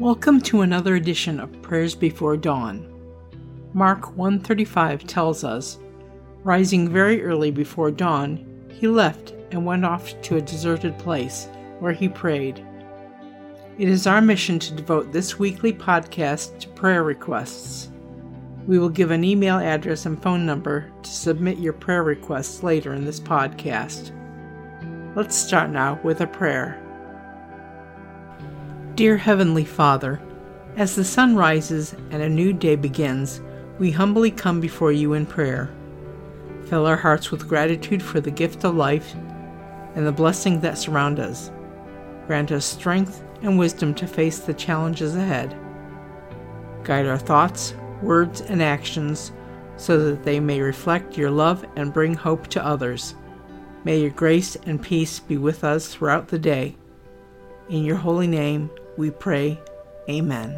Welcome to another edition of Prayers Before Dawn. Mark 1:35 tells us, "Rising very early before dawn, he left and went off to a deserted place, where he prayed." It is our mission to devote this weekly podcast to prayer requests. We will give an email address and phone number to submit your prayer requests later in this podcast. Let's start now with a prayer. Dear Heavenly Father, as the sun rises and a new day begins, we humbly come before you in prayer. Fill our hearts with gratitude for the gift of life and the blessings that surround us. Grant us strength and wisdom to face the challenges ahead. Guide our thoughts, words, and actions so that they may reflect your love and bring hope to others. May your grace and peace be with us throughout the day. In your holy name, we pray. Amen.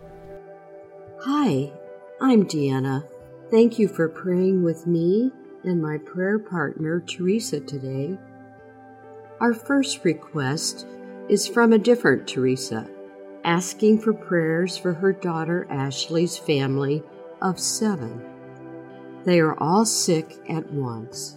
Hi, I'm Deanna. Thank you for praying with me and my prayer partner, Teresa, today. Our first request is from a different Teresa, asking for prayers for her daughter Ashley's family of 7. They are all sick at once.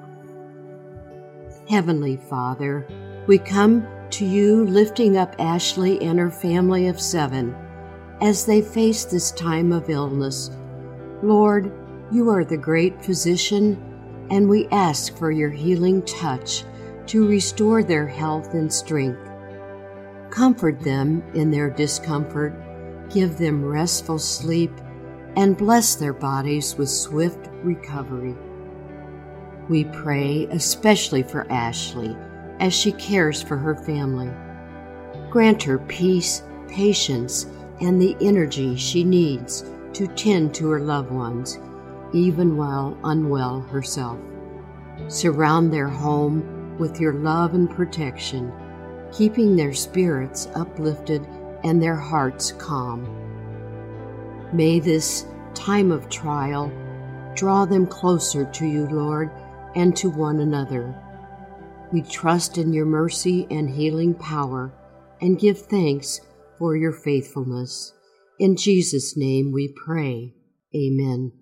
Heavenly Father, we come to you lifting up Ashley and her family of 7 as they face this time of illness. Lord, you are the great physician, and we ask for your healing touch to restore their health and strength. Comfort them in their discomfort, give them restful sleep, and bless their bodies with swift recovery. We pray especially for Ashley as she cares for her family. Grant her peace, patience, and the energy she needs to tend to her loved ones, even while unwell herself. Surround their home with your love and protection, keeping their spirits uplifted and their hearts calm. May this time of trial draw them closer to you, Lord, and to one another. We trust in your mercy and healing power and give thanks for your faithfulness. In Jesus' name we pray. Amen.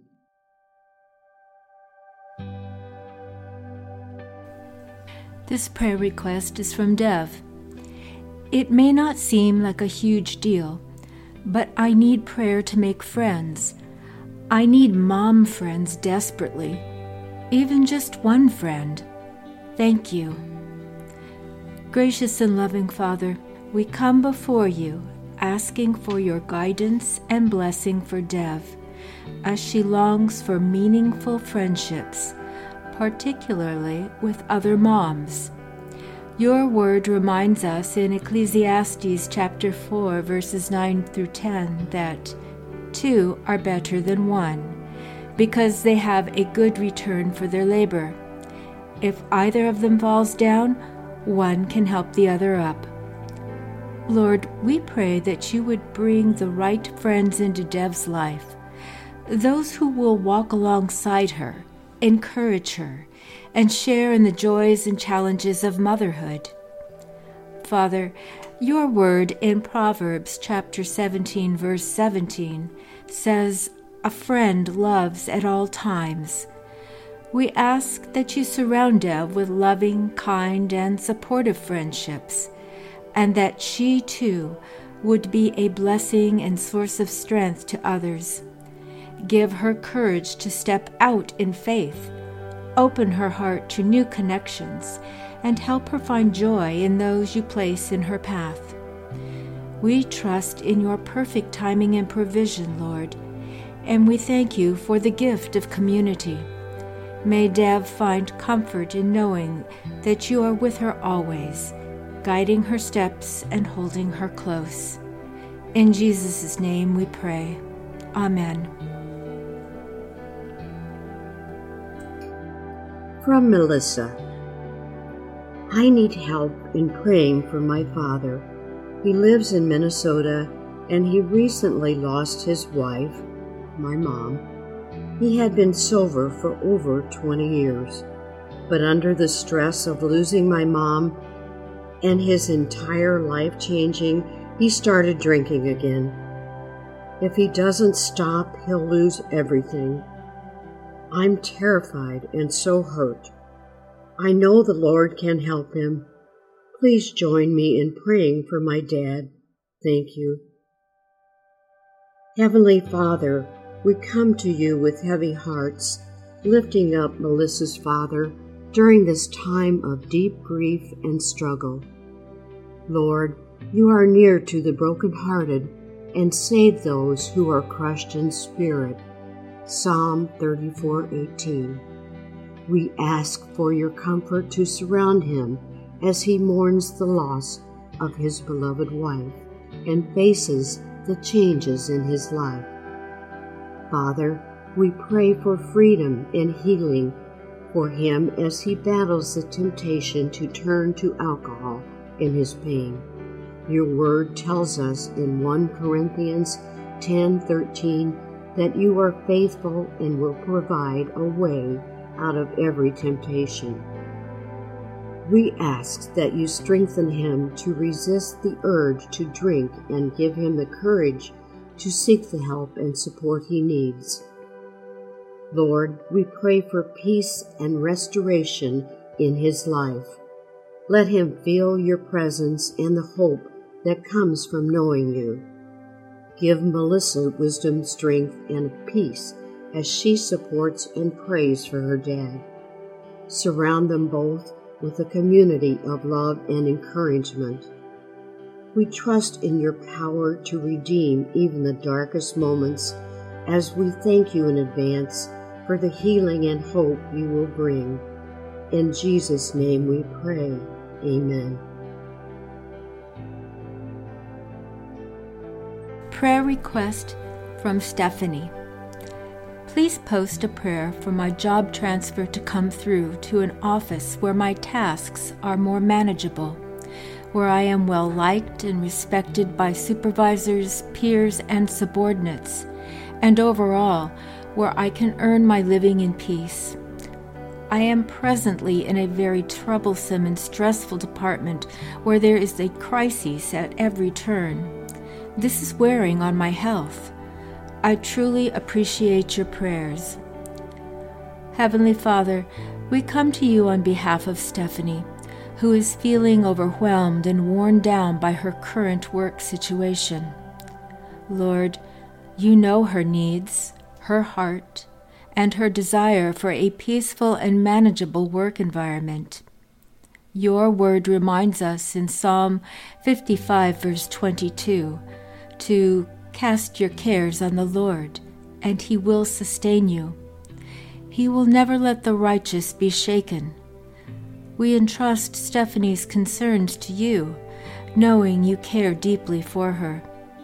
This prayer request is from Dev. It may not seem like a huge deal, but I need prayer to make friends. I need mom friends desperately, even just one friend. Thank you. Gracious and loving Father, we come before you asking for your guidance and blessing for Dev as she longs for meaningful friendships, particularly with other moms. Your word reminds us in Ecclesiastes chapter 4, verses 9 through 10 that 2 are better than 1 because they have a good return for their labor. If either of them falls down, one can help the other up. Lord, we pray that you would bring the right friends into Dev's life, those who will walk alongside her, encourage her, and share in the joys and challenges of motherhood. Father, your word in Proverbs chapter 17, verse 17 says, "A friend loves at all times." We ask that you surround Dev with loving, kind, and supportive friendships, and that she, too, would be a blessing and source of strength to others. Give her courage to step out in faith, open her heart to new connections, and help her find joy in those you place in her path. We trust in your perfect timing and provision, Lord, and we thank you for the gift of community. May Dev find comfort in knowing that you are with her always, guiding her steps and holding her close. In Jesus' name we pray. Amen. From Melissa. I need help in praying for my father. He lives in Minnesota and he recently lost his wife, my mom. He had been sober for over 20 years, but under the stress of losing my mom and his entire life-changing He started drinking again. If he doesn't stop, he'll lose everything. I'm terrified and so hurt. I know the Lord can help him. Please join me in praying for my dad. Thank you. Heavenly Father, we come to you with heavy hearts, lifting up Melissa's father during this time of deep grief and struggle. Lord, you are near to the brokenhearted and save those who are crushed in spirit. Psalm 34:18. We ask for your comfort to surround him as he mourns the loss of his beloved wife and faces the changes in his life. Father, we pray for freedom and healing for him as he battles the temptation to turn to alcohol in his pain. Your word tells us in 1 Corinthians 10:13 that you are faithful and will provide a way out of every temptation. We ask that you strengthen him to resist the urge to drink and give him the courage to seek the help and support he needs. Lord, we pray for peace and restoration in his life. Let him feel your presence and the hope that comes from knowing you. Give Melissa wisdom, strength, and peace as she supports and prays for her dad. Surround them both with a community of love and encouragement. We trust in your power to redeem even the darkest moments as we thank you in advance for the healing and hope you will bring. In Jesus' name we pray. Amen. Prayer request from Stephanie. Please post a prayer for my job transfer to come through to an office where my tasks are more manageable, where I am well liked and respected by supervisors, peers, and subordinates, and overall, where I can earn my living in peace. I am presently in a very troublesome and stressful department where there is a crisis at every turn. This is wearing on my health. I truly appreciate your prayers. Heavenly Father, we come to you on behalf of Stephanie, who is feeling overwhelmed and worn down by her current work situation. Lord, you know her needs, her heart, and her desire for a peaceful and manageable work environment. Your word reminds us in Psalm 55, verse 22, to cast your cares on the Lord, and he will sustain you. He will never let the righteous be shaken. We entrust Stephanie's concerns to you, knowing you care deeply for her.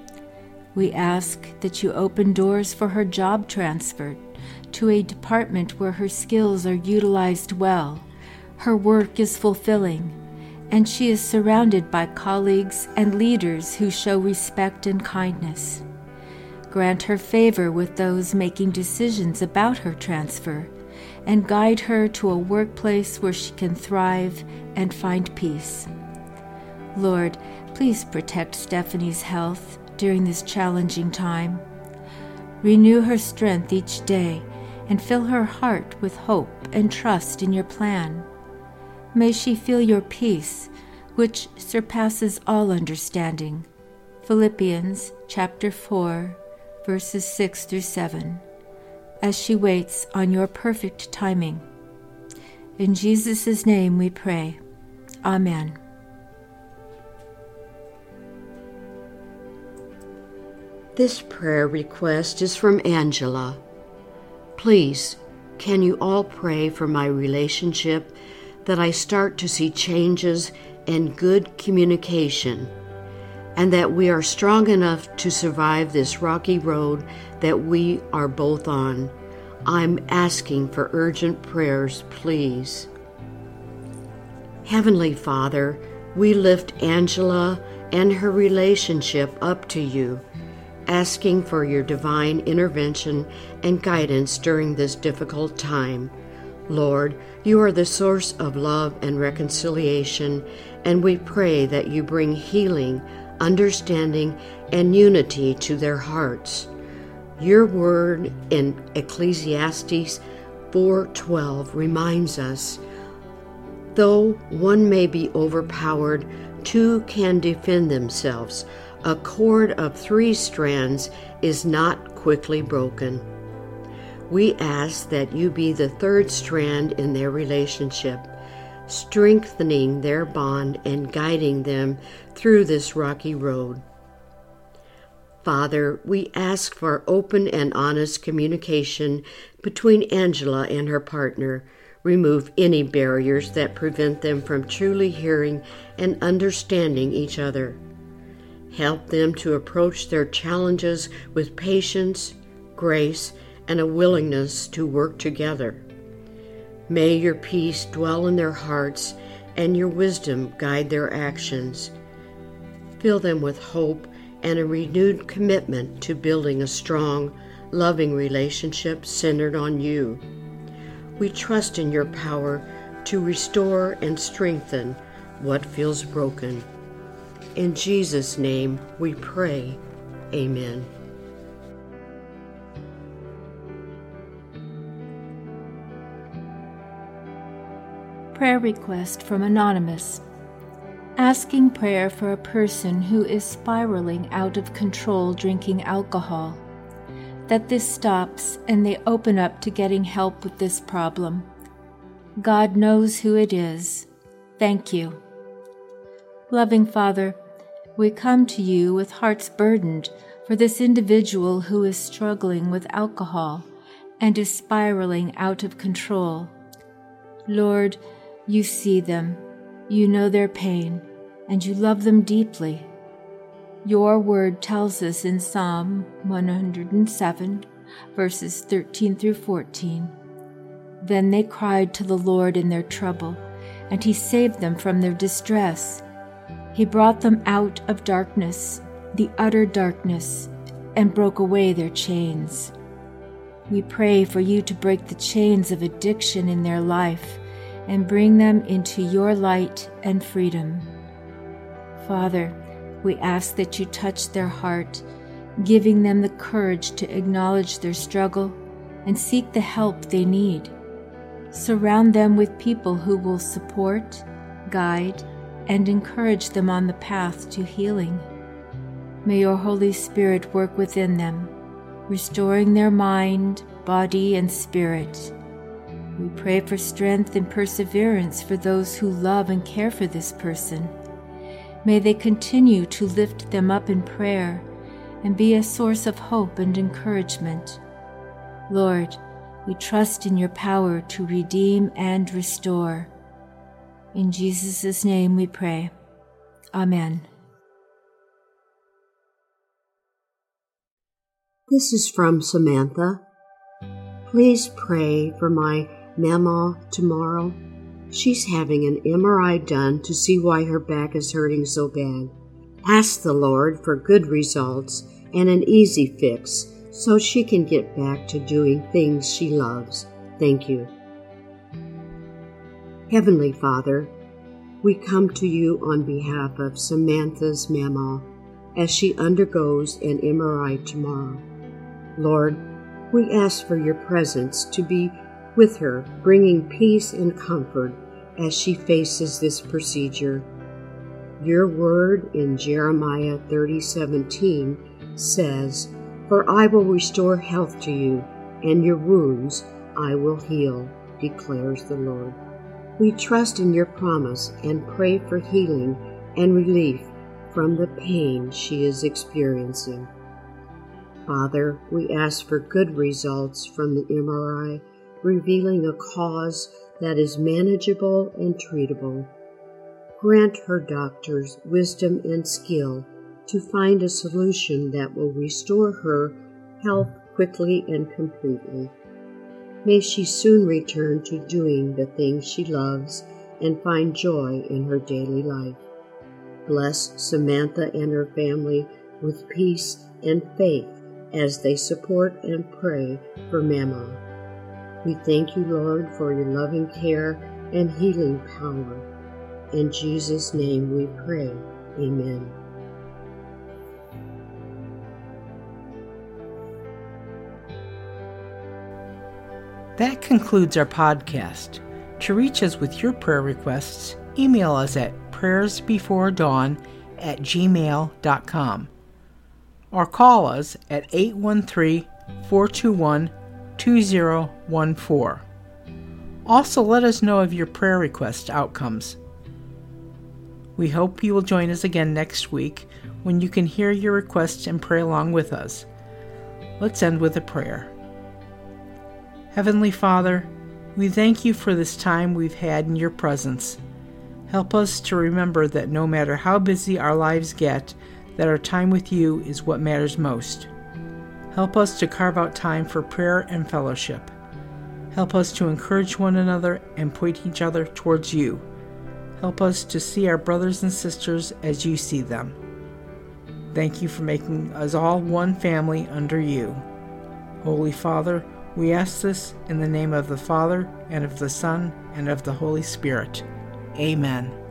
We ask that you open doors for her job transfer to a department where her skills are utilized well, her work is fulfilling, and she is surrounded by colleagues and leaders who show respect and kindness. Grant her favor with those making decisions about her transfer, and guide her to a workplace where she can thrive and find peace. Lord, please protect Stephanie's health during this challenging time. Renew her strength each day and fill her heart with hope and trust in your plan. May she feel your peace, which surpasses all understanding. Philippians chapter 4, verses 6 through 7, as she waits on your perfect timing. In Jesus' name we pray. Amen. This prayer request is from Angela. Please, can you all pray for my relationship, that I start to see changes and good communication, and that we are strong enough to survive this rocky road that we are both on. I'm asking for urgent prayers, please. Heavenly Father, we lift Angela and her relationship up to you, asking for your divine intervention and guidance during this difficult time. Lord, you are the source of love and reconciliation, and we pray that you bring healing, understanding, and unity to their hearts. Your word in Ecclesiastes 4:12 reminds us, though one may be overpowered, two can defend themselves. A cord of 3 strands is not quickly broken. We ask that you be the 3rd strand in their relationship, strengthening their bond and guiding them through this rocky road. Father, we ask for open and honest communication between Angela and her partner. Remove any barriers that prevent them from truly hearing and understanding each other. Help them to approach their challenges with patience, grace, and a willingness to work together. May your peace dwell in their hearts and your wisdom guide their actions. Fill them with hope and a renewed commitment to building a strong, loving relationship centered on you. We trust in your power to restore and strengthen what feels broken. In Jesus' name we pray. Amen. Prayer request from Anonymous. Asking prayer for a person who is spiraling out of control drinking alcohol, that this stops and they open up to getting help with this problem. God knows who it is. Thank you. Loving Father, we come to you with hearts burdened for this individual who is struggling with alcohol and is spiraling out of control. Lord, you see them, you know their pain, and you love them deeply. Your word tells us in Psalm 107, verses 13 through 14, "Then they cried to the Lord in their trouble, and he saved them from their distress. He brought them out of darkness, the utter darkness, and broke away their chains." We pray for you to break the chains of addiction in their life and bring them into your light and freedom. Father, we ask that you touch their heart, giving them the courage to acknowledge their struggle and seek the help they need. Surround them with people who will support, guide, and encourage them on the path to healing. May your Holy Spirit work within them, restoring their mind, body, and spirit. We pray for strength and perseverance for those who love and care for this person. May they continue to lift them up in prayer and be a source of hope and encouragement. Lord, we trust in your power to redeem and restore. In Jesus' name we pray. Amen. This is from Samantha. Please pray for my Mama tomorrow. She's having an MRI done to see why her back is hurting so bad. Ask the Lord for good results and an easy fix so she can get back to doing things she loves. Thank you. Heavenly Father, we come to you on behalf of Samantha's Mama as she undergoes an MRI tomorrow. Lord, we ask for your presence to be with her, bringing peace and comfort as she faces this procedure. Your word in Jeremiah 30:17 says, "For I will restore health to you, and your wounds I will heal, declares the Lord." We trust in your promise and pray for healing and relief from the pain she is experiencing. Father, we ask for good results from the MRI, revealing a cause that is manageable and treatable. Grant her doctors wisdom and skill to find a solution that will restore her health quickly and completely. May she soon return to doing the things she loves and find joy in her daily life. Bless Samantha and her family with peace and faith as they support and pray for Mama. We thank you, Lord, for your loving care and healing power. In Jesus' name we pray. Amen. That concludes our podcast. To reach us with your prayer requests, email us at prayersbeforedawn@gmail.com or call us at 813-421-2014. Also, let us know of your prayer request outcomes. We hope you will join us again next week when you can hear your requests and pray along with us. Let's end with a prayer. Heavenly Father, we thank you for this time we've had in your presence. Help us to remember that no matter how busy our lives get, that our time with you is what matters most. Help us to carve out time for prayer and fellowship. Help us to encourage one another and point each other towards you. Help us to see our brothers and sisters as you see them. Thank you for making us all one family under you. Holy Father, we ask this in the name of the Father, and of the Son, and of the Holy Spirit. Amen.